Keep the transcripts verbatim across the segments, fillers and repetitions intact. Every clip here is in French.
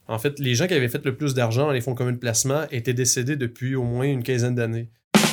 En fait, les gens qui avaient fait le plus d'argent dans les fonds communs de placement étaient décédés depuis au moins une quinzaine d'années.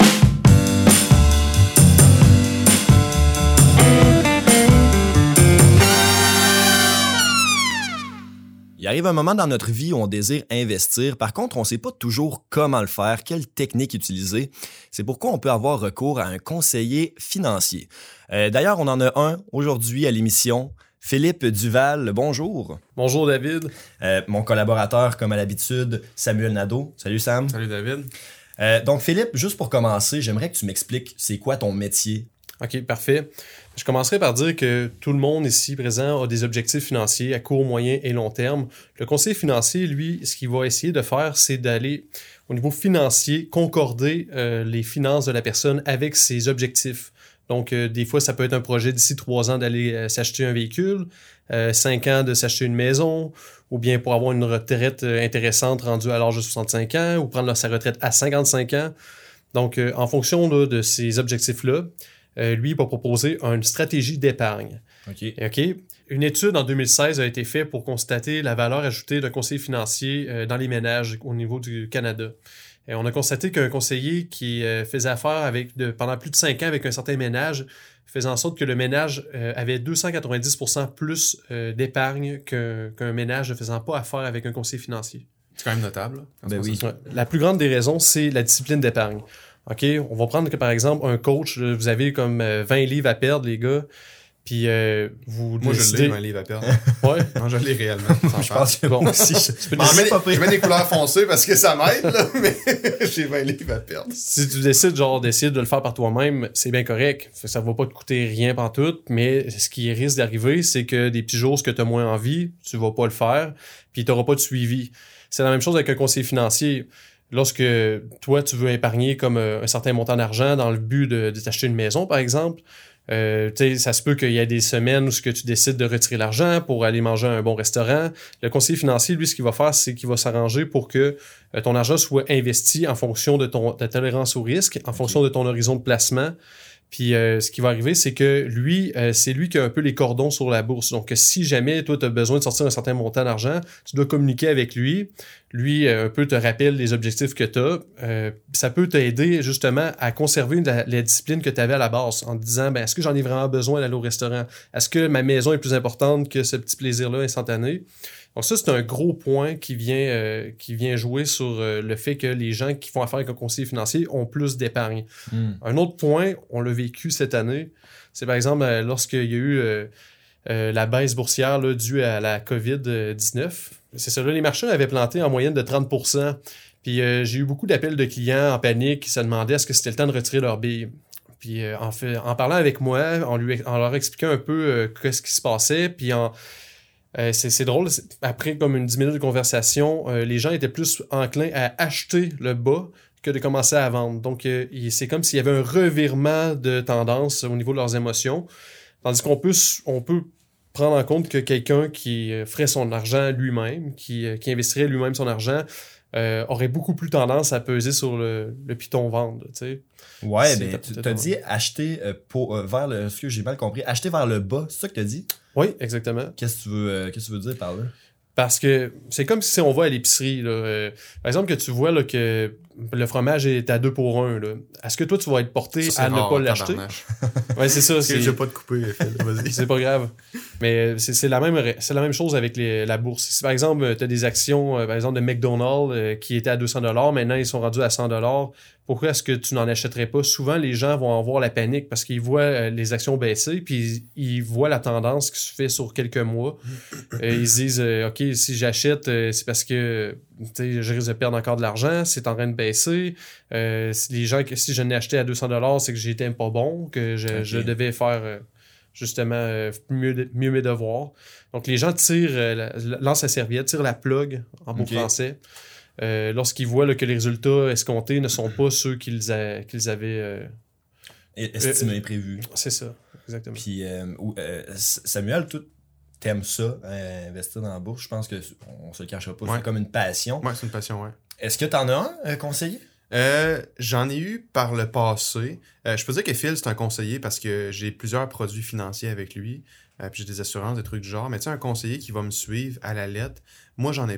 Il arrive un moment dans notre vie où on désire investir. Par contre, on ne sait pas toujours comment le faire, quelle technique utiliser. C'est pourquoi on peut avoir recours à un conseiller financier. Euh, d'ailleurs, on en a un aujourd'hui à l'émission. Philippe Duval, bonjour. Bonjour David. Euh, mon collaborateur, comme à l'habitude, Samuel Nadeau. Salut Sam. Salut David. Euh, donc Philippe, juste pour commencer, j'aimerais que tu m'expliques c'est quoi ton métier. OK, parfait. Je commencerai par dire que tout le monde ici présent a des objectifs financiers à court, moyen et long terme. Le conseiller financier, lui, ce qu'il va essayer de faire, c'est d'aller, au niveau financier, concorder euh, les finances de la personne avec ses objectifs. Donc, euh, des fois, ça peut être un projet d'ici trois ans d'aller euh, s'acheter un véhicule, euh, cinq ans de s'acheter une maison, ou bien pour avoir une retraite euh, intéressante rendue à l'âge de soixante-cinq ans, ou prendre sa retraite à cinquante-cinq ans. Donc, euh, en fonction là, de ces objectifs-là, Euh, lui, il va proposer une stratégie d'épargne. OK. OK? Une étude en deux mille seize a été faite pour constater la valeur ajoutée d'un conseiller financier euh, dans les ménages au niveau du Canada. Et on a constaté qu'un conseiller qui euh, faisait affaire avec de, pendant plus de cinq ans avec un certain ménage faisait en sorte que le ménage euh, avait deux cent quatre-vingt-dix pour cent plus euh, d'épargne qu'un, qu'un ménage ne faisant pas affaire avec un conseiller financier. C'est quand même notable. Ben oui. Ouais. La plus grande des raisons, c'est la discipline d'épargne. OK, on va prendre que, par exemple, un coach, là, vous avez comme euh, vingt livres à perdre, les gars, puis euh, vous Moi, décidez... je l'ai, vingt livres à perdre. Ouais. Non, je l'ai réellement. Je pense que bon aussi. Je peux Je mets, pas je mets des couleurs foncées parce que ça m'aide, là, mais j'ai vingt livres à perdre. Si tu décides, genre, d'essayer de le faire par toi-même, c'est bien correct. Ça va pas te coûter rien pantoute, mais ce qui risque d'arriver, c'est que des petits jours, ce que tu as moins envie, tu vas pas le faire, puis tu n'auras pas de suivi. C'est la même chose avec un conseiller financier. Lorsque toi, tu veux épargner comme euh, un certain montant d'argent dans le but de, de t'acheter une maison, par exemple, euh, ça se peut qu'il y ait des semaines où ce que tu décides de retirer l'argent pour aller manger à un bon restaurant. Le conseiller financier, lui, ce qu'il va faire, c'est qu'il va s'arranger pour que euh, ton argent soit investi en fonction de ton, ta tolérance au risque, en fonction de ton horizon de placement. Puis euh, ce qui va arriver, c'est que lui, euh, c'est lui qui a un peu les cordons sur la bourse. Donc, si jamais toi, tu as besoin de sortir un certain montant d'argent, tu dois communiquer avec lui. Lui, euh, un peu te rappelle les objectifs que tu as. Euh, ça peut t'aider justement à conserver la, la discipline que tu avais à la base en te disant, ben, est-ce que j'en ai vraiment besoin d'aller au restaurant? Est-ce que ma maison est plus importante que ce petit plaisir-là instantané? Donc ça, c'est un gros point qui vient, euh, qui vient jouer sur euh, le fait que les gens qui font affaire avec un conseiller financier ont plus d'épargne. Mm. Un autre point, on l'a vécu cette année, c'est par exemple euh, lorsqu'il y a eu euh, euh, la baisse boursière là, due à la covid dix-neuf. C'est ça, là, les marchés avaient planté en moyenne de trente pour cent. Puis euh, j'ai eu beaucoup d'appels de clients en panique qui se demandaient est-ce que c'était le temps de retirer leur bille. Puis euh, en, fait, en parlant avec moi, en, lui, en leur expliquant un peu euh, qu'est-ce qui se passait, puis en... Euh, c'est, c'est drôle, c'est, après comme une dix minutes de conversation, euh, les gens étaient plus enclins à acheter le bas que de commencer à vendre. Donc, euh, c'est comme s'il y avait un revirement de tendance au niveau de leurs émotions. Tandis qu'on peut, on peut prendre en compte que quelqu'un qui ferait son argent lui-même, qui, qui investirait lui-même son argent, euh, aurait beaucoup plus tendance à peser sur le, le piton vendre, tu sais. Ouais, c'est ben, tu t'as dit acheter euh, pour, euh, vers le... Ce que j'ai mal compris, acheter vers le bas, c'est ça que t'as dit? Oui, exactement. Qu'est-ce que tu veux, euh, qu'est-ce que tu veux dire par là? Parce que c'est comme si on va à l'épicerie. Là. Euh, par exemple, que tu vois là, que le fromage est à deux pour un. Là. Est-ce que toi, tu vas être porté ça, à rare, ne pas l'acheter? Oui, c'est ça. C'est... Je vais pas te couper, vas-y. C'est pas grave. Mais c'est, c'est, la même, c'est la même chose avec les, la bourse. Si par exemple, tu as des actions, euh, par exemple, de McDonald's euh, qui étaient à deux cents dollars, maintenant ils sont rendus à cent dollars. Pourquoi est-ce que tu n'en achèterais pas? Souvent, les gens vont avoir la panique parce qu'ils voient euh, les actions baisser, puis ils voient la tendance qui se fait sur quelques mois. euh, ils se disent, euh, OK, si j'achète, euh, c'est parce que je risque de perdre encore de l'argent, c'est en train de baisser. Euh, si les gens, si je n'ai acheté à deux cents dollars, c'est que j'étais pas bon, que je, okay. je devais faire euh, justement euh, mieux, mieux mes devoirs. Donc, les gens tirent, euh, lancent la serviette, tirent la plug en beau okay. français. Euh, lorsqu'ils voient là, que les résultats escomptés ne sont pas ceux qu'ils, a, qu'ils avaient euh, estimés, euh, prévus. C'est ça, exactement. Puis, euh, euh, Samuel, tu aimes ça, euh, investir dans la bourse. Je pense qu'on se le cachera pas. Ouais. C'est comme une passion. Oui, c'est une passion, oui. Est-ce que tu en as un euh, conseiller? Euh, j'en ai eu par le passé. Euh, je peux dire que Phil, c'est un conseiller parce que j'ai plusieurs produits financiers avec lui. Euh, puis j'ai des assurances, des trucs du genre. Mais tu sais, un conseiller qui va me suivre à la lettre, moi, j'en ai pas.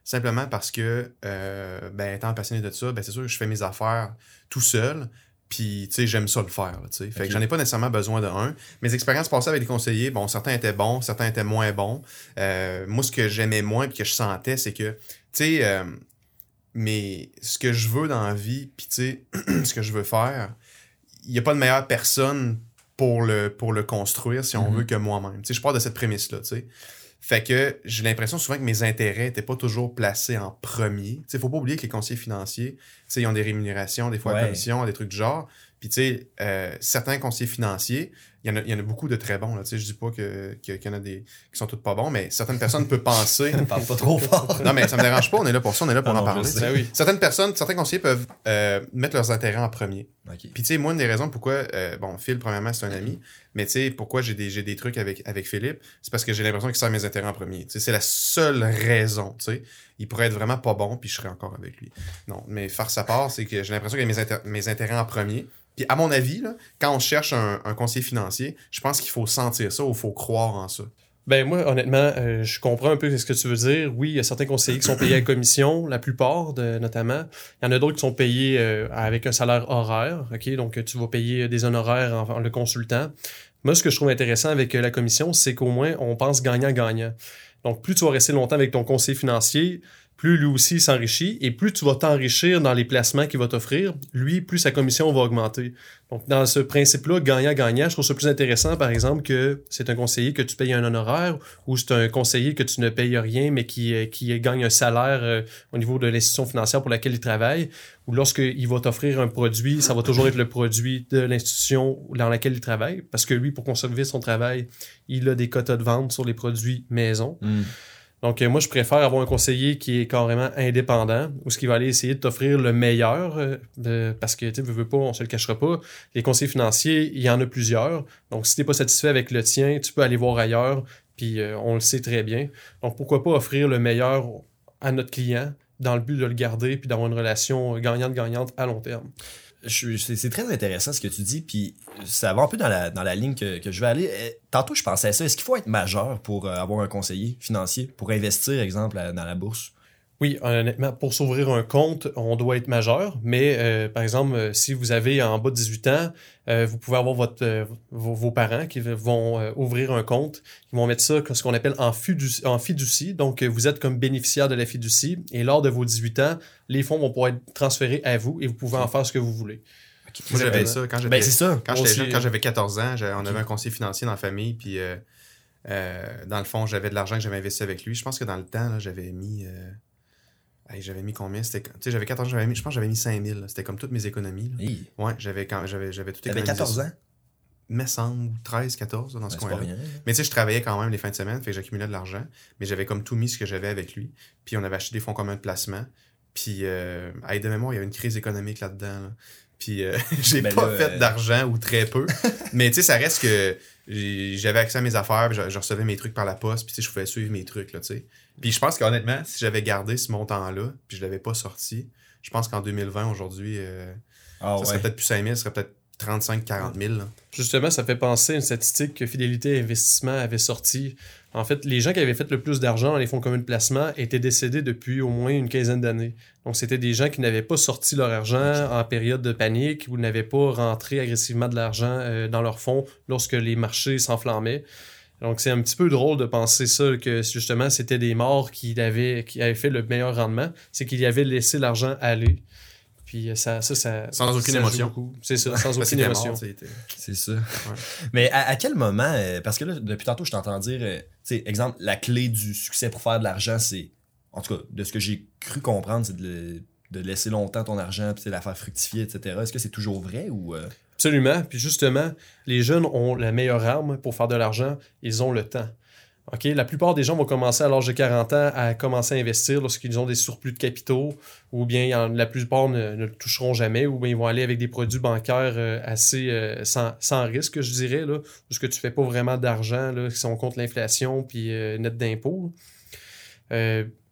simplement parce que, euh, ben, étant passionné de ça, ben, c'est sûr que je fais mes affaires tout seul. Puis, tu sais, j'aime ça le faire, tu sais. Fait Okay. que j'en ai pas nécessairement besoin de un. Mes expériences passées avec des conseillers, bon, certains étaient bons, certains étaient moins bons. Euh, moi, ce que j'aimais moins puis que je sentais, c'est que, tu sais, euh, mais ce que je veux dans la vie, puis tu sais, ce que je veux faire, il n'y a pas de meilleure personne pour le, pour le construire, si on Mm-hmm. veut, que moi-même. Tu sais, je pars de cette prémisse-là, tu sais. Fait que j'ai l'impression souvent que mes intérêts n'étaient pas toujours placés en premier. Tu sais, faut pas oublier que les conseillers financiers, tu sais, ils ont des rémunérations, des fois Ouais. à commission, des trucs du genre. Puis, tu sais, euh, certains conseillers financiers, il y en a, il y en a beaucoup de très bons, là. Tu sais, je dis pas que, que, qu'il y en a des qui sont tous pas bons, mais certaines personnes peuvent penser... Parle pas trop fort. Non, mais ça me dérange pas, on est là pour ça, on est là pour Ah en non, parler. je sais. tu sais. Ben oui. Certaines personnes, certains conseillers peuvent euh, mettre leurs intérêts en premier. OK. Puis, tu sais, moi, une des raisons pourquoi, euh, bon, Phil, premièrement, c'est un ami, mais tu sais, pourquoi j'ai des, j'ai des trucs avec, avec Philippe, c'est parce que j'ai l'impression qu'il sert mes intérêts en premier. Tu sais, c'est la seule raison, tu sais. Il pourrait être vraiment pas bon, puis je serais encore avec lui. Non, mais farce à part, c'est que j'ai l'impression qu'il y a mes, inter- mes intérêts en premier. Puis, à mon avis, là, quand on cherche un, un conseiller financier, je pense qu'il faut sentir ça ou il faut croire en ça. Ben moi, honnêtement, euh, je comprends un peu ce que tu veux dire. Oui, il y a certains conseillers qui sont payés à commission, la plupart de, notamment. Il y en a d'autres qui sont payés euh, avec un salaire horaire. Ok, donc tu vas payer des honoraires en, en le consultant. Moi, ce que je trouve intéressant avec la commission, c'est qu'au moins on pense gagnant-gagnant. Donc plus tu vas rester longtemps avec ton conseiller financier, plus lui aussi s'enrichit et plus tu vas t'enrichir dans les placements qu'il va t'offrir, lui, plus sa commission va augmenter. Donc, dans ce principe-là, gagnant-gagnant, je trouve ça plus intéressant, par exemple, que c'est un conseiller que tu payes un honoraire ou c'est un conseiller que tu ne payes rien, mais qui, qui gagne un salaire euh, au niveau de l'institution financière pour laquelle il travaille, ou lorsqu'il va t'offrir un produit, ça va toujours être le produit de l'institution dans laquelle il travaille, parce que lui, pour conserver son travail, il a des quotas de vente sur les produits maison. Mm. Donc, euh, moi, je préfère avoir un conseiller qui est carrément indépendant, ou ce qui va aller essayer de t'offrir le meilleur, euh, de, parce que, tu sais, veux, veux pas, on se le cachera pas, les conseillers financiers, il y en a plusieurs. Donc, si t'es pas satisfait avec le tien, tu peux aller voir ailleurs, puis euh, on le sait très bien. Donc, pourquoi pas offrir le meilleur à notre client, dans le but de le garder, puis d'avoir une relation gagnante-gagnante à long terme. Je, c'est, c'est très intéressant ce que tu dis, puis ça va un peu dans la, dans la ligne que, que je vais aller. Euh, tantôt, je pensais à ça. Est-ce qu'il faut être majeur pour euh, avoir un conseiller financier, pour investir, exemple, à, dans la bourse? Oui, honnêtement, pour s'ouvrir un compte, on doit être majeur, mais euh, par exemple, euh, si vous avez en bas de dix-huit ans, euh, vous pouvez avoir votre, euh, vos, vos parents qui vont euh, ouvrir un compte. Ils vont mettre ça ce qu'on appelle en, fiducie, en fiducie. Donc, euh, vous êtes comme bénéficiaire de la fiducie et lors de vos dix-huit ans, les fonds vont pouvoir être transférés à vous et vous pouvez en faire ce que vous voulez. Moi, j'avais ça quand j'étais, Ben, c'est ça. quand Moi j'étais aussi. jeune, quand j'avais quatorze ans, j'avais- on Ok. avait un conseiller financier dans la famille, puis euh, euh, dans le fond, j'avais de l'argent que j'avais investi avec lui. Je pense que dans le temps, là, j'avais mis... Euh, hey, j'avais mis combien? C'était, tu sais, j'avais quatorze ans, j'avais mis, je pense que j'avais mis cinq mille. Là. C'était comme toutes mes économies. Là. Hey, Ouais, j'avais, quand, j'avais, j'avais tout t'avais économisé. quatorze ans? Me semble, treize, quatorze, là, dans Ben, ce c'est pas coin-là. rien. Mais tu sais, je travaillais quand même les fins de semaine, fait que j'accumulais de l'argent. Mais j'avais comme tout mis ce que j'avais avec lui. Puis on avait acheté des fonds communs de placement. Puis, euh, hey, de mémoire, il y avait une crise économique là-dedans. Là. Puis, euh, j'ai Ben pas là, fait euh, d'argent ou très peu. Mais tu sais, ça reste que j'ai- j'avais accès à mes affaires, puis je, je recevais mes trucs par la poste, puis tu sais, je pouvais suivre mes trucs, là, tu sais. Puis je pense qu'honnêtement, si j'avais gardé ce montant-là, puis je l'avais pas sorti, je pense qu'en deux mille vingt, aujourd'hui, euh, Ah ça ouais. serait peut-être plus cinq mille, ça serait peut-être trente-cinq à quarante mille. Là. Justement, ça fait penser à une statistique que Fidélité Investissement avait sortie. En fait, les gens qui avaient fait le plus d'argent dans les fonds communs de placement étaient décédés depuis au moins une quinzaine d'années. Donc, c'était des gens qui n'avaient pas sorti leur argent en période de panique ou n'avaient pas rentré agressivement de l'argent euh, dans leurs fonds lorsque les marchés s'enflammaient. Donc, c'est un petit peu drôle de penser ça, que justement, c'était des morts qui avaient, qui avaient fait le meilleur rendement. C'est qu'ils avaient laissé l'argent aller. Puis ça, ça, ça Sans aucune ça joue émotion. beaucoup. C'est ça, sans Parce aucune qu'il était émotion. mort, tu sais, t'es- C'est ça. Mais à, à quel moment, euh, parce que là, depuis tantôt, je t'entends dire, euh, tu sais, exemple, la clé du succès pour faire de l'argent, c'est, en tout cas, de ce que j'ai cru comprendre, c'est de, le- de laisser longtemps ton argent, puis c'est de la faire fructifier, et cetera. Est-ce que c'est toujours vrai ou... euh, Absolument. Puis justement, les jeunes ont la meilleure arme pour faire de l'argent, ils ont le temps. OK? La plupart des gens vont commencer à l'âge de quarante ans à commencer à investir lorsqu'ils ont des surplus de capitaux, ou bien il y en- la plupart ne, ne le toucheront jamais, ou bien ils vont aller avec des produits bancaires euh, assez euh, sans, sans risque, je dirais, là, parce que tu fais pas vraiment d'argent là, si on compte l'inflation puis euh, net d'impôts. Euh,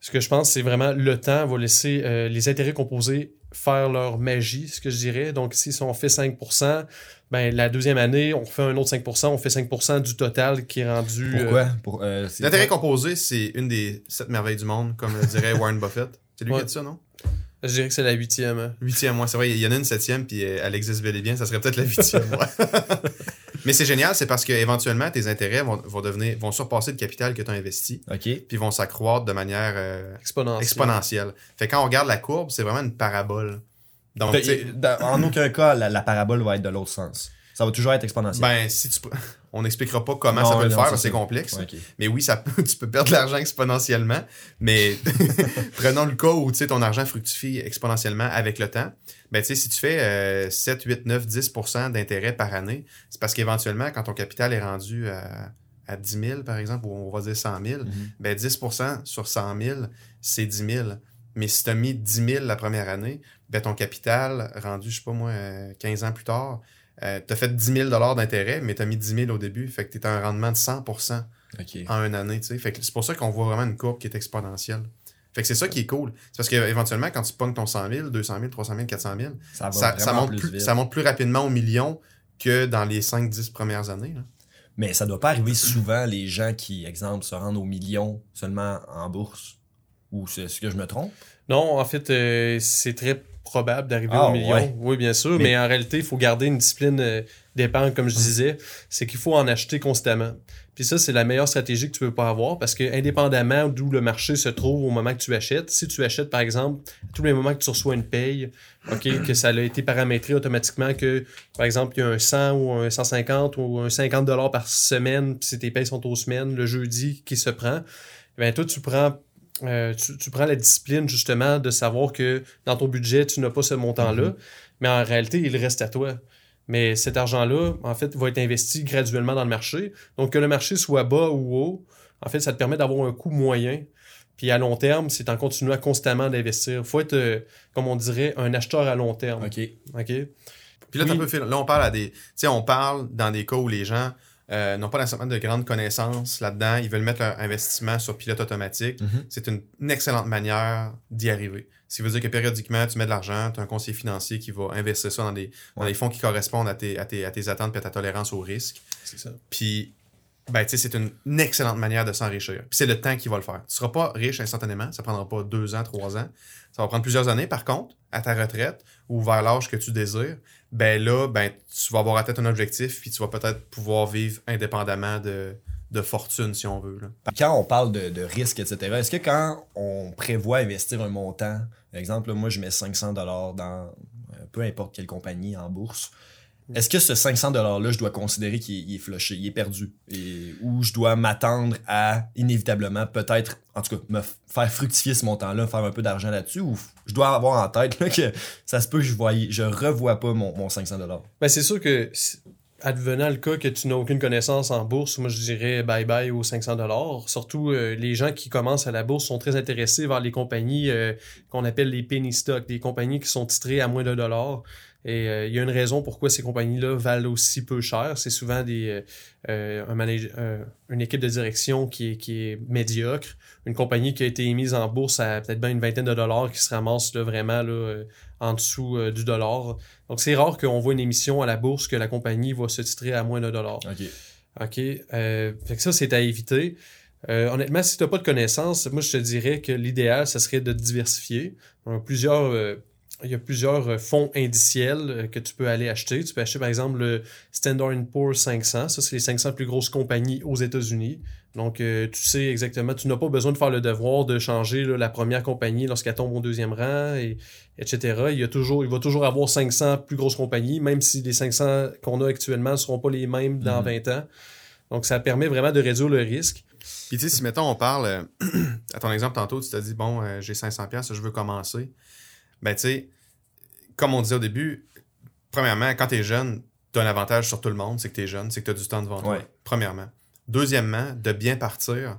Ce que je pense, c'est vraiment le temps va laisser euh, les intérêts composés faire leur magie, ce que je dirais. Donc, si on fait cinq pour cent, ben, la deuxième année, on fait un autre cinq pour cent, on fait cinq pour cent du total qui est rendu... Pourquoi? Euh, Pour, euh, c'est L'intérêt quoi? composé, c'est une des sept merveilles du monde, comme le dirait Warren Buffett. C'est lui Ouais. qui a dit ça, non? je dirais que c'est la huitième. Hein. Huitième, moi, c'est vrai, il y en a une septième, puis elle existe bel et bien, ça serait peut-être la huitième, ouais. Mais c'est génial, c'est parce qu'éventuellement, tes intérêts vont, vont devenir, vont surpasser le capital que tu as investi, OK. puis vont s'accroître de manière euh, Exponentielle. exponentielle. Fait que quand on regarde la courbe, c'est vraiment une parabole. Donc, tu sais, Dans- en aucun cas, la, la parabole va être de l'autre sens. Ça va toujours être exponentiel. ben, si tu peux- on n'expliquera pas comment Non, ça peut le non, faire, c'est parce que c'est ça. complexe. Ouais, ok. Mais oui, ça peut, tu peux perdre de l'argent exponentiellement. Mais prenons le cas où tu sais, ton argent fructifie exponentiellement avec le temps. Ben, tu sais, si tu fais euh, sept, huit, neuf, dix pour cent d'intérêt par année, c'est parce qu'éventuellement, quand ton capital est rendu à, à dix mille, par exemple, ou on va dire cent mille, Mhm. ben dix pour cent sur cent mille, c'est dix mille. Mais si tu as mis dix mille la première année, ben ton capital rendu, je sais pas moi, euh, quinze ans plus tard, euh, tu as fait dix mille d'intérêt, mais tu as mis dix mille au début. Fait que tu es à un rendement de cent pour cent OK. en une année. T'sais. Fait que c'est pour ça qu'on voit vraiment une courbe qui est exponentielle. Fait que c'est ça qui est cool. C'est parce qu'éventuellement, quand tu pognes ton cent mille, deux cent mille, trois cent mille, quatre cent mille, Ça va ça, ça, vraiment monte plus plus, vite. ça monte plus rapidement au million que dans les cinq dix premières années. Là. Mais ça doit pas arriver souvent, les gens qui, exemple, se rendent aux millions seulement en bourse. Ou c'est ce que je me trompe? Non, en fait, euh, c'est très probable d'arriver Ah, au million. ouais. Oui, bien sûr, Mais- mais, en réalité, il faut garder une discipline euh, d'épargne, comme je disais. C'est qu'il faut en acheter constamment. Puis ça, c'est la meilleure stratégie que tu peux pas avoir parce que indépendamment d'où le marché se trouve au moment que tu achètes, si tu achètes, par exemple, à tous les moments que tu reçois une paye, OK, que ça a été paramétré automatiquement que, par exemple, il y a un cent ou un cent cinquante ou un cinquante dollars par semaine, puis si tes payes sont aux semaines, le jeudi qui se prend, ben toi, tu prends Euh, tu, tu prends la discipline justement de savoir que dans ton budget, tu n'as pas ce montant-là, Mm-hmm. mais en réalité, il reste à toi. Mais cet argent-là, en fait, va être investi graduellement dans le marché. Donc, que le marché soit bas ou haut, en fait, ça te permet d'avoir un coût moyen. Puis à long terme, c'est en continuant constamment d'investir. Il faut être, euh, comme on dirait, un acheteur à long terme. OK. OK? Puis là, Oui. t'as un peu fait- là, on parle à des. Tu sais, on parle dans des cas où les gens euh, n'ont pas nécessairement de grandes connaissances là-dedans. Ils veulent mettre leur investissement sur pilote automatique. Mhm. C'est une, une excellente manière d'y arriver. Ce qui veut dire que périodiquement, tu mets de l'argent, tu as un conseiller financier qui va investir ça dans des, dans Ouais. des fonds qui correspondent à tes, à tes, à tes attentes et à ta tolérance au risque. C'est ça. Puis, ben, tu sais, c'est une, une excellente manière de s'enrichir. Puis c'est le temps qui va le faire. Tu ne seras pas riche instantanément. Ça ne prendra pas deux ans, trois ans. Ça va prendre plusieurs années. Par contre, à ta retraite ou vers l'âge que tu désires, ben là, ben, tu vas avoir atteint ton objectif puis tu vas peut-être pouvoir vivre indépendamment de, de fortune, si on veut. Là. Quand on parle de, de risque, et cetera, est-ce que quand on prévoit investir un montant, par exemple, là, moi je mets cinq cents dollars dans euh, peu importe quelle compagnie en bourse, est-ce que ce cinq cents dollars-là, je dois considérer qu'il est, il est flushé, il est perdu? Et, ou je dois m'attendre à, inévitablement, peut-être, en tout cas, me f- faire fructifier ce montant-là, faire un peu d'argent là-dessus? Ou f- je dois avoir en tête là, que ça se peut que je ne je revois pas mon, mon cinq cents dollars? Ben, c'est sûr que, si- advenant le cas que tu n'as aucune connaissance en bourse, moi je dirais bye-bye aux cinq cents dollars. Surtout, euh, les gens qui commencent à la bourse sont très intéressés vers les compagnies euh, qu'on appelle les penny stocks, des compagnies qui sont titrées à moins d'un dollar. Et euh, il y a une raison pourquoi ces compagnies-là valent aussi peu cher. C'est souvent des euh, euh, un manage- euh, une équipe de direction qui est, qui est médiocre. Une compagnie qui a été émise en bourse à peut-être bien une vingtaine de dollars qui se ramasse là, vraiment là, euh, en dessous euh, du dollar. Donc c'est rare qu'on voit une émission à la bourse que la compagnie va se titrer à moins d'un dollar. OK. OK? Euh, fait que ça, c'est à éviter. Euh, honnêtement, si tu n'as pas de connaissances, moi, je te dirais que l'idéal, ça serait de diversifier. Donc, plusieurs, euh, il y a plusieurs euh, fonds indiciels euh, que tu peux aller acheter. Tu peux acheter, par exemple, le Standard and Poor's cinq cents. Ça, c'est les cinq cents plus grosses compagnies aux États-Unis. Donc, euh, tu sais exactement, tu n'as pas besoin de faire le devoir de changer là, la première compagnie lorsqu'elle tombe au deuxième rang, et, etc. Il y a toujours, il va toujours avoir cinq cents plus grosses compagnies, même si les cinq cents qu'on a actuellement ne seront pas les mêmes dans Mhm. vingt ans. Donc, ça permet vraiment de réduire le risque. Puis tu sais, si mettons on parle, euh, à ton exemple tantôt, tu t'as dit, bon, euh, j'ai cinq cents dollars, je veux commencer. Ben tu sais, comme on disait au début, premièrement, quand tu es jeune, tu as un avantage sur tout le monde, c'est que tu es jeune, c'est que tu as du temps devant toi. Ouais. Premièrement. Deuxièmement, de bien partir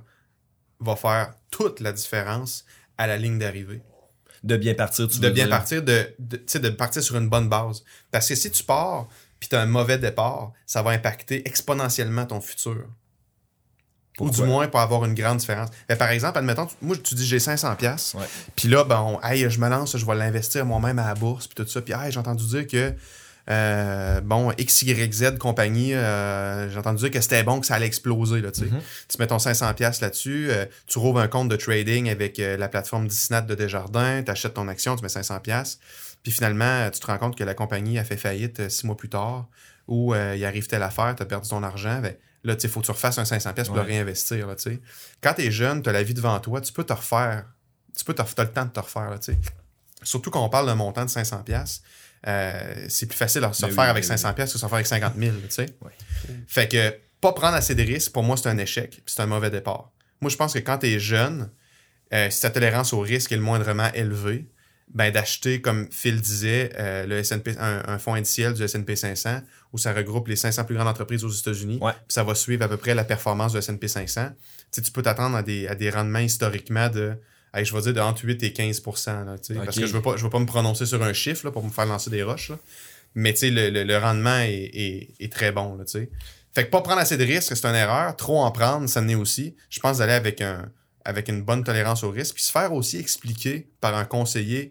va faire toute la différence à la ligne d'arrivée. De bien partir, tu De veux bien dire. partir, de, de, tu sais, de partir sur une bonne base. Parce que si tu pars puis tu as un mauvais départ, ça va impacter exponentiellement ton futur. Ou du moins pour avoir une grande différence. Mais par exemple, admettons, tu, moi, tu dis j'ai cinq cents piastres. Ouais. Puis là, bon, hey, je me lance, je vais l'investir moi-même à la bourse, puis tout ça. Puis hey, j'ai entendu dire que, euh, bon, X Y Z compagnie, euh, j'ai entendu dire que c'était bon, que ça allait exploser, là, tu sais. Mm-hmm. Tu mets ton cinq cents piastres là-dessus, euh, tu rouvres un compte de trading avec euh, la plateforme Disnat de Desjardins, tu achètes ton action, tu mets cinq cents piastres. Puis finalement, tu te rends compte que la compagnie a fait faillite euh, six mois plus tard, ou euh, il arrive telle affaire, tu as perdu ton argent, ben, là, il faut que tu refasses un cinq cents piastres pour ouais. le réinvestir. Là, t'sais. Quand tu es jeune, tu as la vie devant toi, tu peux te refaire. Tu peux te, t'as le temps de te refaire. Là, surtout quand on parle d'un montant de cinq cents piastres, euh, c'est plus facile de se refaire oui, avec cinq cents piastres que de se refaire avec cinquante mille. Ouais. Fait que pas prendre assez de risques, pour moi, c'est un échec. Puis c'est un mauvais départ. Moi, je pense que quand tu es jeune, euh, si ta tolérance au risque est le moindrement élevée, ben d'acheter, comme Phil disait, euh, le S and P, un, un fonds indiciel du S and P cinq cents où ça regroupe les cinq cents plus grandes entreprises aux États-Unis. Ouais. Puis ça va suivre à peu près la performance du S and P cinq cents. Tu sais, tu peux t'attendre à des, à des rendements historiquement de, hey, je vais dire, de entre huit et quinze pour cent. Là, okay. Parce que je ne veux pas, je veux pas me prononcer sur un chiffre là, pour me faire lancer des roches. Là. Mais tu sais, le, le, le rendement est, est, est très bon. Là, fait que pas prendre assez de risques, c'est une erreur. Trop en prendre, ça n'est aussi. Je pense d'aller avec un avec une bonne tolérance au risque, puis se faire aussi expliquer par un conseiller.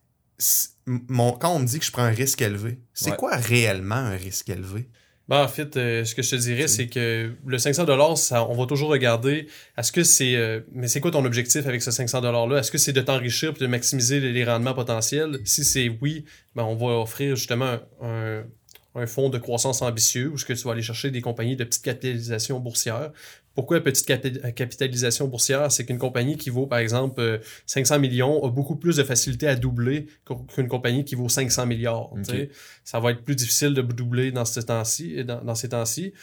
Mon, quand on me dit que je prends un risque élevé, c'est ouais. quoi réellement un risque élevé? Ben, en fait, euh, ce que je te dirais, c'est, c'est que le cinq cents dollars, ça, on va toujours regarder, est-ce que c'est... Euh, mais c'est quoi ton objectif avec ce cinq cents dollars-là? Est-ce que c'est de t'enrichir et de maximiser les, les rendements potentiels? Si c'est oui, ben, on va offrir justement un, un fonds de croissance ambitieux où ce que tu vas aller chercher des compagnies de petite capitalisation boursière. Pourquoi petite capi- capitalisation boursière? C'est qu'une compagnie qui vaut, par exemple, euh, cinq cents millions a beaucoup plus de facilité à doubler qu'une compagnie qui vaut cinq cents milliards. Okay. Ça va être plus difficile de doubler dans ces temps-ci. Dans, dans ces temps-ci.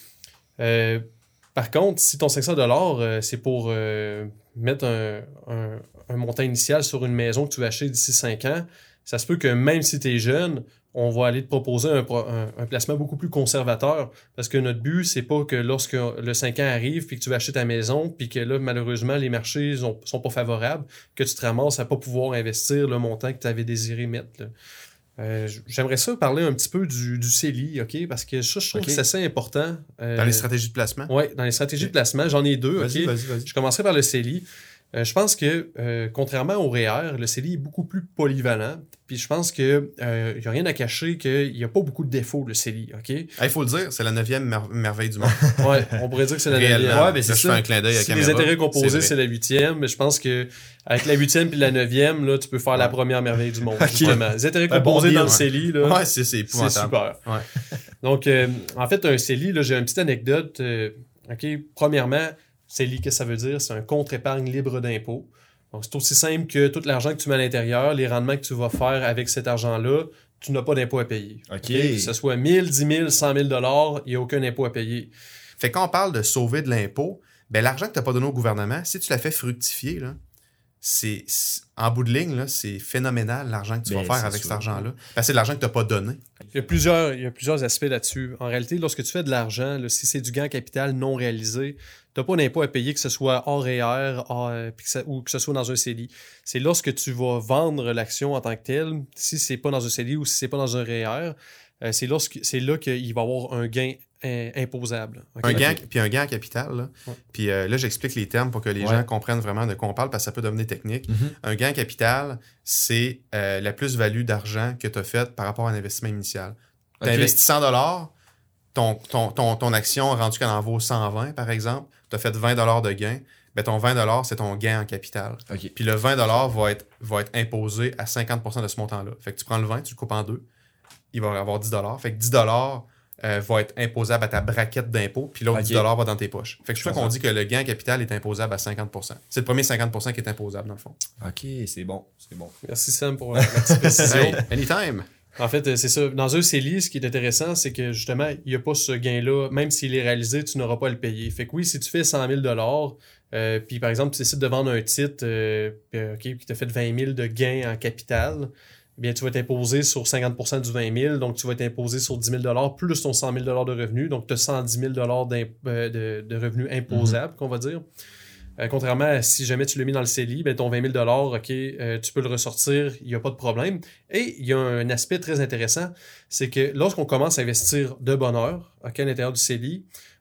Euh, par contre, si ton cinq cents dollars, euh, c'est pour euh, mettre un, un, un montant initial sur une maison que tu vas acheter d'ici cinq ans, ça se peut que même si tu es jeune, on va aller te proposer un, un, un placement beaucoup plus conservateur parce que notre but, c'est pas que lorsque le cinq ans arrive puis que tu vas acheter ta maison puis que là, malheureusement, les marchés sont, sont pas favorables, que tu te ramasses à pas pouvoir investir le montant que tu avais désiré mettre. Là. Euh, j'aimerais ça parler un petit peu du, du C E L I, OK? Parce que ça, je trouve okay. que c'est assez important. Euh, dans les stratégies de placement? Oui, dans les stratégies okay. de placement. J'en ai deux, vas-y, OK? Vas-y, vas-y. Je commencerai par le C E L I. Euh, je pense que, euh, contrairement au R E E R, le C E L I est beaucoup plus polyvalent. Puis je pense qu'il euh, n'y a rien à cacher qu'il n'y a pas beaucoup de défauts, le C E L I. Il okay? faut le dire, c'est la neuvième mer- merveille du monde. Oui, on pourrait dire que c'est la neuvième. Ouais, mais c'est là, ça. Je fais un clin d'œil à si caméra. Les intérêts composés, c'est, c'est la huitième. Mais je pense qu'avec la huitième et la neuvième, là, tu peux faire ouais. la première merveille du monde. Justement. Les intérêts composés bon dans ouais. le C E L I, là, ouais, c'est, c'est, c'est super. Ouais. Donc, euh, en fait, un C E L I, là, j'ai une petite anecdote. Euh, okay? Premièrement, C E L I, qu'est-ce que ça veut dire? C'est un compte épargne libre d'impôt. Donc, c'est aussi simple que tout l'argent que tu mets à l'intérieur, les rendements que tu vas faire avec cet argent-là, tu n'as pas d'impôt à payer. OK. Okay? Que ce soit mille, dix mille, cent mille dollars, il n'y a aucun impôt à payer. Fait que quand on parle de sauver de l'impôt, ben l'argent que tu n'as pas donné au gouvernement, si tu l'as fait fructifier, là, c'est, c'est en bout de ligne, là, c'est phénoménal l'argent que tu ben, vas faire avec sûr. Cet argent-là. Parce que c'est de l'argent que tu n'as pas donné. Il y a plusieurs, il y a plusieurs aspects là-dessus. En réalité, lorsque tu fais de l'argent, là, si c'est du gain en capital non réalisé, tu n'as pas d'impôt à payer, que ce soit hors R E E R hors, que ça, ou que ce soit dans un C E L I. C'est lorsque tu vas vendre l'action en tant que telle, si c'est pas dans un C E L I ou si c'est pas dans un R E E R, euh, c'est, lorsque, c'est là qu'il va y avoir un gain euh, imposable. Okay? Un gain, puis un gain en capital. Là. Ouais. Puis euh, là, j'explique les termes pour que les ouais. gens comprennent vraiment de quoi on parle parce que ça peut devenir technique. Mm-hmm. Un gain en capital, c'est euh, la plus-value d'argent que tu as faite par rapport à un investissement initial. Tu as okay. investi cent dollars, ton, ton, ton, ton action rendu qu'elle en vaut cent vingt, par exemple, tu as fait vingt dollars de gain, ben ton vingt dollars, c'est ton gain en capital. Okay. Puis le vingt dollars va être, va être imposé à cinquante pour cent de ce montant-là. Fait que tu prends le vingt, tu le coupes en deux, il va avoir dix dollars. Fait que dix dollars euh, va être imposable à ta braquette d'impôt, puis l'autre okay. dix dollars va dans tes poches. Fait que je crois qu'on dit que le gain en capital est imposable à cinquante pour cent. C'est le premier cinquante pour cent qui est imposable, dans le fond. OK, c'est bon, c'est bon. Merci Sam pour la petite précision. Hey, anytime! En fait, c'est ça. Dans un C E L I, ce qui est intéressant, c'est que justement, il n'y a pas ce gain-là. Même s'il est réalisé, tu n'auras pas à le payer. Fait que oui, si tu fais cent mille dollars, euh, puis par exemple, tu décides de vendre un titre euh, okay, qui t'a fait vingt mille de gains en capital, eh bien, tu vas t'imposer sur cinquante pour cent du vingt mille, donc tu vas t'imposer sur dix mille dollars plus ton cent mille dollars de revenus. Donc, tu as cent dix mille dollars euh, de, de revenus imposables, mm-hmm. qu'on va dire. Euh, contrairement à si jamais tu l'as mis dans le C E L I, ben ton vingt mille dollars, OK, euh, tu peux le ressortir, il n'y a pas de problème. Et il y a un aspect très intéressant, c'est que lorsqu'on commence à investir de bonne heure, OK, à l'intérieur du C E L I,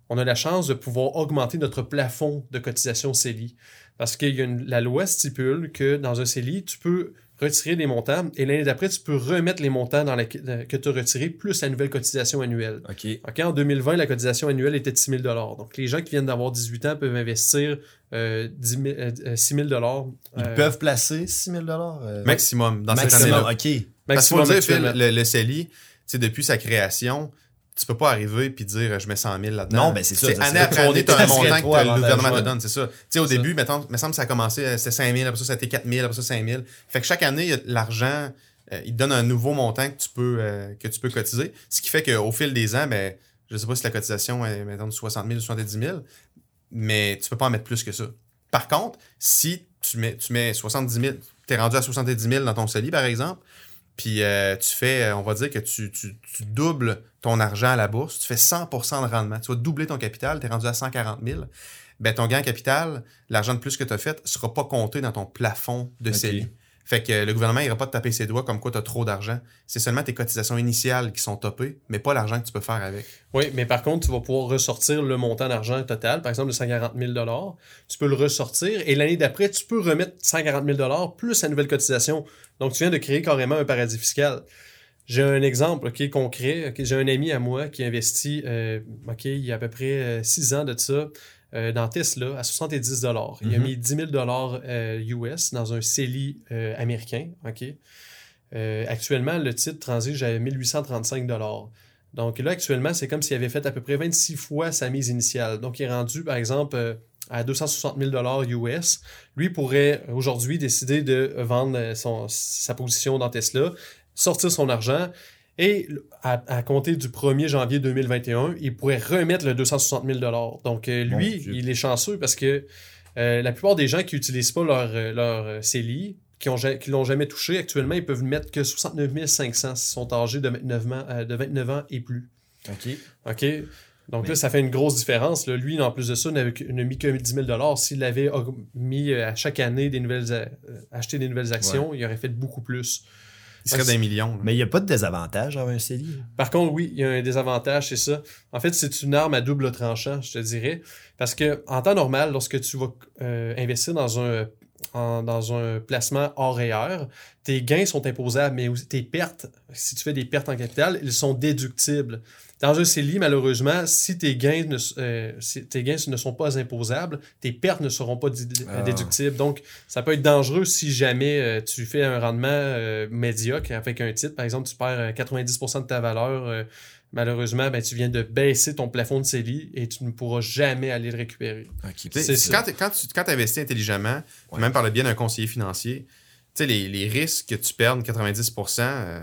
on a la chance de pouvoir augmenter notre plafond de cotisation C E L I. Parce que y a une, la loi stipule que dans un C E L I, tu peux retirer les montants et l'année d'après, tu peux remettre les montants dans la, que tu as retirés plus la nouvelle cotisation annuelle. OK. OK, en deux mille vingt, la cotisation annuelle était de six mille dollars. Donc, les gens qui viennent d'avoir dix-huit ans peuvent investir euh, dix mille, euh, six mille dollars. Ils euh, peuvent placer six mille dollars euh, Maximum dans cette maximum. année-là. OK. Parce qu'il faut le dire, Phil, actuellement. le, le C E L I, tu sais, depuis sa création, tu peux pas arriver et dire je mets cent mille là-dedans. Non, ben c'est ça. C'est ça année serait après trop- année, tu as ça un serait montant trop que le gouvernement avantageux. te donne, c'est ça. Tu sais, au C'est début, mettons, me semble que ça a commencé, euh, c'était cinq mille, après ça, ça a été quatre mille, après ça, cinq mille. Fait que chaque année, il y a de l'argent, euh, il te donne un nouveau montant que tu peux, euh, que tu peux cotiser. Ce qui fait qu'au fil des ans, ben, je sais pas si la cotisation est, mettons, de soixante mille ou soixante-dix mille, mais tu peux pas en mettre plus que ça. Par contre, si tu mets, tu mets soixante-dix mille, tu es rendu à soixante-dix mille dans ton C E L I, par exemple, puis euh, tu fais, euh, on va dire que tu, tu, tu doubles ton argent à la bourse, tu fais cent pour cent de rendement. Tu vas doubler ton capital, tu es rendu à cent quarante mille. Ben, ton gain en capital, l'argent de plus que tu as fait, ne sera pas compté dans ton plafond de C E L I. Ok. Fait que euh, le gouvernement n'ira pas te taper ses doigts comme quoi tu as trop d'argent. C'est seulement tes cotisations initiales qui sont topées, mais pas l'argent que tu peux faire avec. Oui, mais par contre, tu vas pouvoir ressortir le montant d'argent total, par exemple de cent quarante mille dollars. Tu peux le ressortir et l'année d'après, tu peux remettre cent quarante mille dollars plus la nouvelle cotisation. Donc, tu viens de créer carrément un paradis fiscal. J'ai un exemple okay, concret. Okay, j'ai un ami à moi qui investit euh, okay, il y a à peu près six ans de ça euh, dans Tesla à soixante-dix dollars. Il a Mhm. mis dix mille dollars euh, U S dans un C E L I euh, américain. Okay. Euh, actuellement, le titre transige à mille huit cent trente-cinq dollars. Donc là, actuellement, c'est comme s'il avait fait à peu près vingt-six fois sa mise initiale. Donc, il est rendu, par exemple, euh, à deux cent soixante mille dollars U S. Lui pourrait aujourd'hui décider de vendre son, sa position dans Tesla, sortir son argent et à, à compter du premier janvier deux mille vingt et un, il pourrait remettre le deux cent soixante mille dollars. Donc, euh, Mon lui, Dieu. il est chanceux parce que euh, la plupart des gens qui n'utilisent pas leur, euh, leur C E L I, qui ont ja- qui l'ont jamais touché, actuellement, ils peuvent mettre que soixante-neuf mille cinq cents s'ils sont âgés de vingt-neuf ans, euh, de vingt-neuf ans et plus. OK. OK? Donc Mais- là, ça fait une grosse différence. Là. Lui, en plus de ça, n'avait que- n'a mis que dix mille dollars. S'il avait aug- mis euh, à chaque année des nouvelles, euh, acheté des nouvelles actions, il aurait fait beaucoup plus. Il serait d'un million. là. Mais il n'y a pas de désavantage à avoir un C E L I. Par contre, oui, il y a un désavantage, c'est ça. En fait, c'est une arme à double tranchant, je te dirais. Parce que en temps normal, lorsque tu vas euh, investir dans un, en- dans un placement hors et heure, tes gains sont imposables, mais aussi tes pertes, si tu fais des pertes en capital, ils sont déductibles. Dans un C E L I, malheureusement, si tes gains ne, euh, si tes gains ne sont pas imposables, tes pertes ne seront pas dé- Ah. déductibles. Donc, ça peut être dangereux si jamais euh, tu fais un rendement euh, médiocre avec un titre. Par exemple, tu perds euh, quatre-vingt-dix pour cent de ta valeur. euh, malheureusement, ben, tu viens de baisser ton plafond de C E L I et tu ne pourras jamais aller le récupérer. OK. Tu sais, C'est c'est ça. quand, t'es- quand tu quand investis intelligemment, puis Ouais. même par le biais d'un conseiller financier, tu sais, les, les risques que tu perdes quatre-vingt-dix pour cent, euh,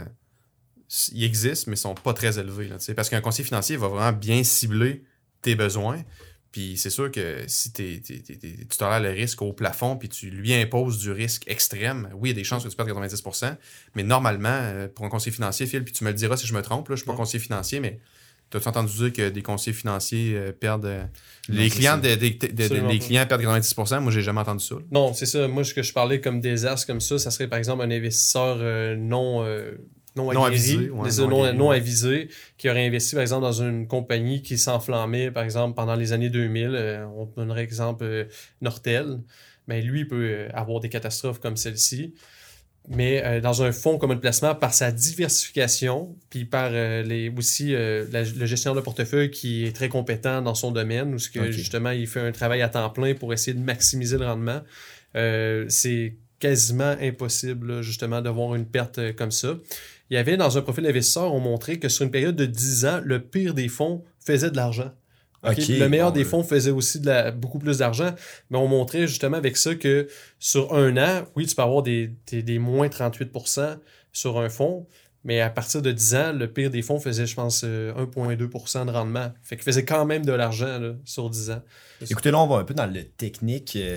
s- ils existent, mais ils sont pas très élevés. Là, tu sais, parce qu'un conseiller financier va vraiment bien cibler tes besoins. Puis c'est sûr que si t'es, t'es- t'es- t'es- tu tolères le risque au plafond puis tu lui imposes du risque extrême, oui, il y a des chances que tu perdes quatre-vingt-dix pour cent, mais normalement, euh, pour un conseiller financier, Phil, puis tu me le diras si je me trompe, là, je suis pas Non. conseiller financier, mais t'as-tu entendu dire que des conseillers financiers euh, perdent... euh, Non, les ça, clients, c'est- de, de- de- de- Absolument les pas. clients perdent quatre-vingt-dix pour cent, moi j'ai jamais entendu ça. là. Non, c'est ça. Moi, ce que je parlais comme désastre comme ça, ça serait par exemple un investisseur euh, non, euh, non, Non aguerri, avisé, ouais, des- non non, aguerri, non ouais. avisé, qui aurait investi par exemple dans une compagnie qui s'enflammait, par exemple, pendant les années deux mille. Euh, on donnerait exemple euh, Nortel. Mais lui, il peut euh, avoir des catastrophes comme celle-ci. Mais euh, dans un fonds comme de placement, par sa diversification, puis par euh, les, aussi euh, la- le gestionnaire de portefeuille qui est très compétent dans son domaine, où ce que, Ok. justement il fait un travail à temps plein pour essayer de maximiser le rendement, euh, c'est quasiment impossible là, justement d'avoir une perte euh, comme ça. Il y avait dans un profil d'investisseur, on montrait que sur une période de dix ans, le pire des fonds faisait de l'argent. Ok? OK, Le meilleur bon, des là. fonds faisait aussi de la, beaucoup plus d'argent, mais on montrait justement avec ça que sur un an, oui, tu peux avoir des, des, des moins trente-huit pour cent sur un fonds, mais à partir de dix ans, le pire des fonds faisait, je pense, euh, un virgule deux pour cent de rendement. Fait qu'il faisait quand même de l'argent là, sur dix ans. Écoutez, là, on va un peu dans le technique. Euh,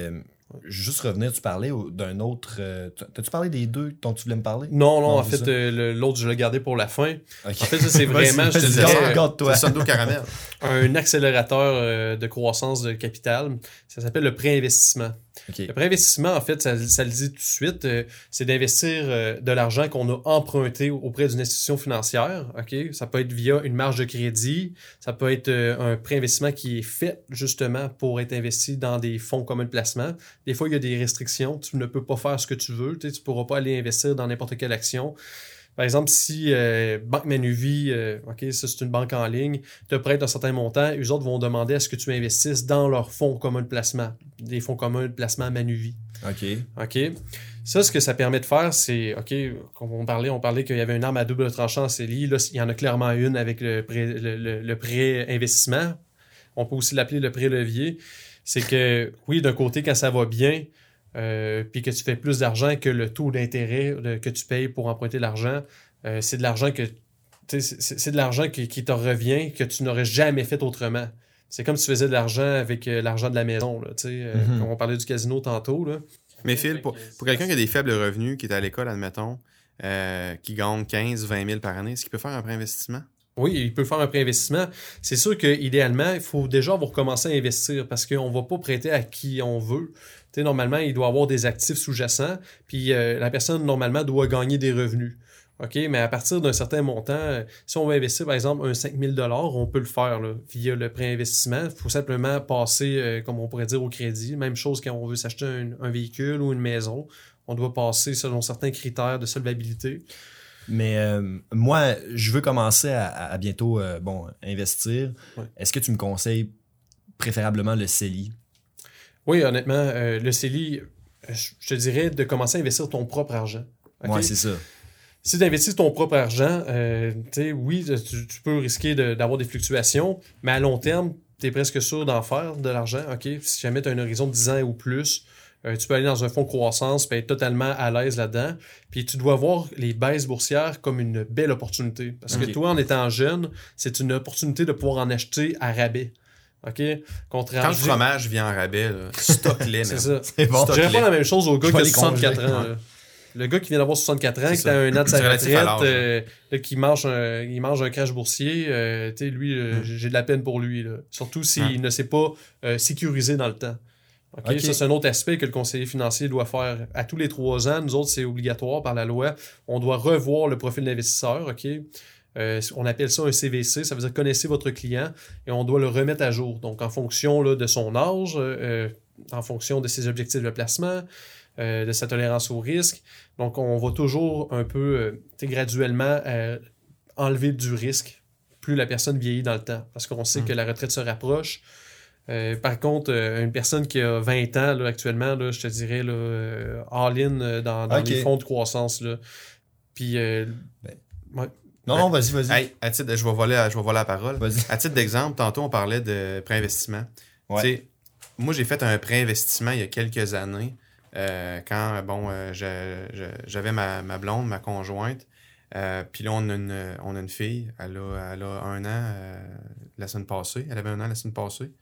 Juste revenir, tu parlais d'un autre... Euh, t'as-tu parlé des deux dont tu voulais me parler? Non, non, non en fait, euh, l'autre, je l'ai gardé pour la fin. Okay. En fait, ça, c'est vraiment, je te dirais, c'est Sondo Caramel. Un accélérateur euh, de croissance de capital. Ça s'appelle le pré-investissement. Okay. Le pré-investissement, en fait, ça, ça le dit tout de suite, euh, c'est d'investir euh, de l'argent qu'on a emprunté auprès d'une institution financière. Okay? Ça peut être via une marge de crédit, ça peut être euh, un pré-investissement qui est fait justement pour être investi dans des fonds communs de placement. Des fois, il y a des restrictions, tu ne peux pas faire ce que tu veux, tu ne pourras pas aller investir dans n'importe quelle action. Par exemple, si euh, Banque Manuvie, euh, OK, ça c'est une banque en ligne, te prête un certain montant, eux autres vont demander à ce que tu investisses dans leurs fonds communs de placement, des fonds communs de placement Manuvie. OK. OK. Ça, ce que ça permet de faire, c'est, OK, comme on parlait, on parlait qu'il y avait une arme à double tranchant en C E L I. Là, il y en a clairement une avec le prêt, le, le, le prêt investissement. On peut aussi l'appeler le prêt levier. C'est que, oui, d'un côté, quand ça va bien, Euh, puis que tu fais plus d'argent que le taux d'intérêt de, que tu payes pour emprunter l'argent, euh, c'est de l'argent que c'est, c'est de l'argent qui, qui te revient que tu n'aurais jamais fait autrement. C'est comme si tu faisais de l'argent avec euh, l'argent de la maison, là, euh, mm-hmm. Comme on parlait du casino tantôt. Là. Mais Phil, pour, pour quelqu'un qui a des faibles revenus, qui est à l'école, admettons, euh, qui gagne quinze à vingt mille par année, est-ce qu'il peut faire un pré-investissement? Oui, il peut faire un pré-investissement. C'est sûr qu'idéalement, il faut déjà vous recommencer à investir parce qu'on ne va pas prêter à qui on veut. T'sais, normalement, il doit avoir des actifs sous-jacents, puis euh, la personne, normalement, doit gagner des revenus. OK? Mais à partir d'un certain montant, euh, si on veut investir, par exemple, un cinq mille dollars, on peut le faire là, via le pré-investissement. Il faut simplement passer, euh, comme on pourrait dire, au crédit. Même chose quand on veut s'acheter un, un véhicule ou une maison. On doit passer selon certains critères de solvabilité. Mais euh, moi, je veux commencer à, à bientôt euh, bon, investir. Ouais. Est-ce que tu me conseilles préférablement le C E L I? Oui, honnêtement, euh, le C E L I, je te dirais de commencer à investir ton propre argent. Okay? Oui, c'est ça. Si tu investis ton propre argent, euh, oui, tu, tu peux risquer de, d'avoir des fluctuations, mais à long terme, tu es presque sûr d'en faire de l'argent. Okay? Si jamais tu as un horizon de dix ans ou plus, euh, tu peux aller dans un fonds de croissance et être totalement à l'aise là-dedans. Puis tu dois voir les baisses boursières comme une belle opportunité. Parce okay. que toi, en étant jeune, c'est une opportunité de pouvoir en acheter à rabais. OK? Contrairement... Quand le fromage vient en rabais, stock-les. C'est ça. C'est bon. Je dirais pas la même chose au gars qui a soixante-quatre ans. Là. Le gars qui vient d'avoir soixante-quatre ans, qui a un an de sa retraite, euh, là, qui mange un, il mange un crash boursier, euh, tu sais, lui, euh, mm. j'ai de la peine pour lui. Là. Surtout s'il mm. ne s'est pas euh, sécurisé dans le temps. Okay? Okay. Ça, c'est un autre aspect que le conseiller financier doit faire à tous les trois ans. Nous autres, c'est obligatoire par la loi. On doit revoir le profil d'investisseur. OK? Euh, on appelle ça un C V C, ça veut dire connaissez votre client et on doit le remettre à jour. Donc, en fonction là, de son âge, euh, en fonction de ses objectifs de placement, euh, de sa tolérance au risque. Donc, on va toujours un peu euh, graduellement euh, enlever du risque plus la personne vieillit dans le temps parce qu'on sait mmh. que la retraite se rapproche. Euh, par contre, euh, une personne qui a vingt ans là, actuellement, là, je te dirais là, euh, all-in euh, dans, dans okay. les fonds de croissance. Là. Puis, euh, ben. ouais. Non, non, vas-y, vas-y. Hey, à titre, je vais voler, je vais voler la parole. Vas-y. À titre d'exemple, tantôt, on parlait de préinvestissement. Ouais. Tu sais, moi, j'ai fait un préinvestissement il y a quelques années euh, quand, bon, euh, je, je, j'avais ma, ma blonde, ma conjointe. Euh, Puis là, on a, une, on a une fille. Elle a, elle a un an euh, la semaine passée. Elle avait un an la semaine passée.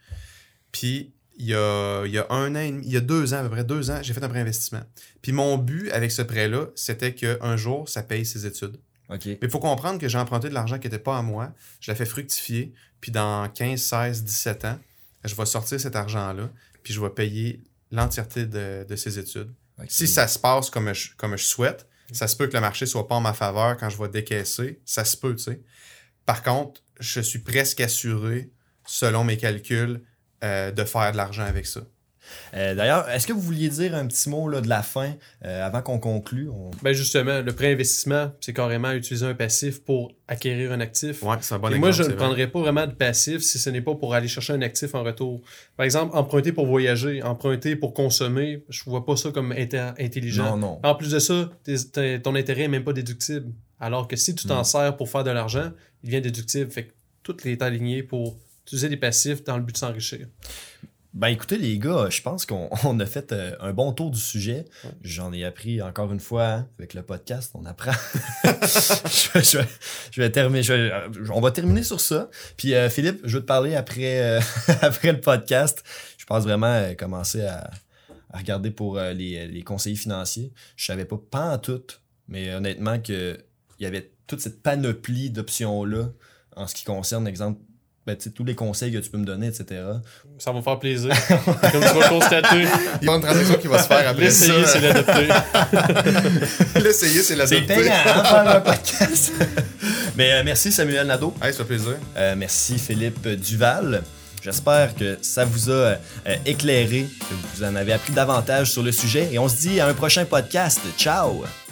Puis, il y a, il y a un an, il y a deux ans, à peu près deux ans, j'ai fait un préinvestissement. Puis mon but avec ce prêt-là, c'était qu'un jour, ça paye ses études. Okay. Mais il faut comprendre que j'ai emprunté de l'argent qui n'était pas à moi. Je l'ai fait fructifier. Puis dans quinze, seize, dix-sept ans, je vais sortir cet argent-là. Puis je vais payer l'entièreté de, de ses études. Okay. Si ça se passe comme je, comme je souhaite, ça se peut que le marché ne soit pas en ma faveur quand je vais décaisser. Ça se peut, tu sais. Par contre, je suis presque assuré, selon mes calculs, euh, de faire de l'argent avec ça. Euh, d'ailleurs, est-ce que vous vouliez dire un petit mot là, de la fin euh, avant qu'on conclue? On... Ben justement, le pré-investissement, c'est carrément utiliser un passif pour acquérir un actif. Ouais, c'est un bon Et exemple. Moi, je ne prendrais pas vraiment de passif si ce n'est pas pour aller chercher un actif en retour. Par exemple, emprunter pour voyager, emprunter pour consommer, je ne vois pas ça comme étant intelligent. Non, non. En plus de ça, t'es, ton intérêt n'est même pas déductible. Alors que si tu t'en mmh. sers pour faire de l'argent, il devient déductible. Fait que tout est aligné pour utiliser des passifs dans le but de s'enrichir. Ben écoutez les gars, je pense qu'on on a fait euh, un bon tour du sujet. Ouais. J'en ai appris encore une fois hein, avec le podcast, on apprend. je, je, je vais terminer, je, on va terminer sur ça. Puis euh, Philippe, je vais te parler après, euh, après le podcast. Je pense vraiment euh, commencer à, à regarder pour euh, les, les conseillers financiers. Je savais pas pantoute, mais honnêtement que il y avait toute cette panoplie d'options-là en ce qui concerne, exemple, ben, tous les conseils que tu peux me donner, et cetera. Ça va me faire plaisir. Comme tu vas le constater. Il y a une transaction qui va se faire après ça. L'essayer, c'est l'adopter. L'essayer, c'est l'adopter. C'est payant, hein, faire un podcast. Mais euh, merci Samuel Nadeau. Hey, ça fait plaisir. Euh, merci Philippe Duval. J'espère que ça vous a euh, éclairé, que vous en avez appris davantage sur le sujet. Et on se dit à un prochain podcast. Ciao!